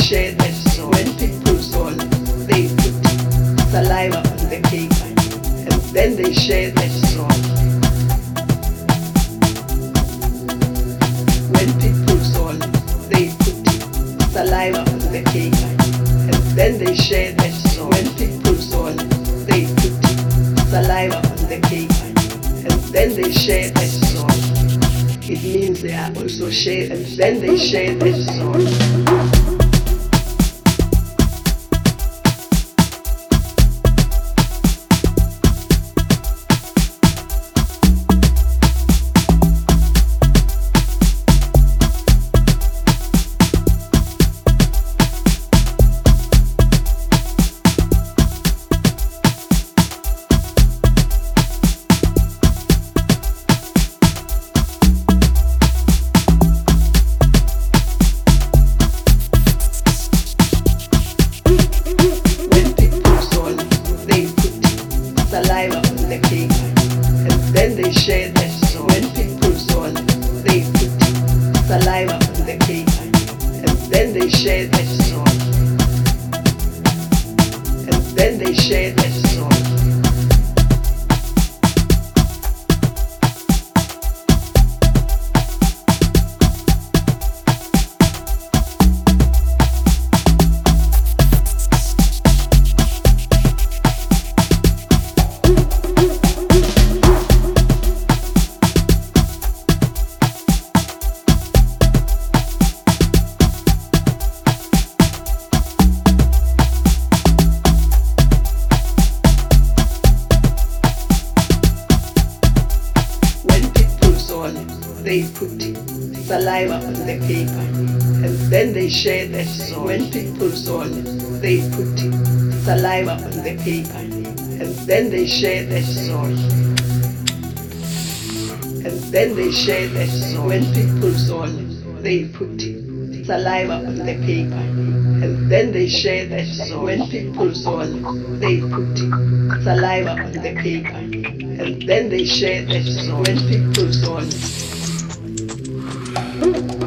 share their soul, when people soul, they put saliva on the paper, and then they share their soul. When people soul, they put saliva on the paper, and then they share their soul. When people soul, they put saliva on the paper, and then they share their soul. It means they are also shared, and then they share their soul. Saliva on the paper, and then they share their soul. When people soul, they put saliva on the paper, and then they share their soul. And then they share their soul. They put saliva on the paper, and then they share their soul. When people soul, they put saliva on the paper, and then they share their soul. And then they share their soul. When people soul, they put saliva on the paper, and then they share their soul. When people soul, they put saliva on the paper, and then they share their soul. When people soul,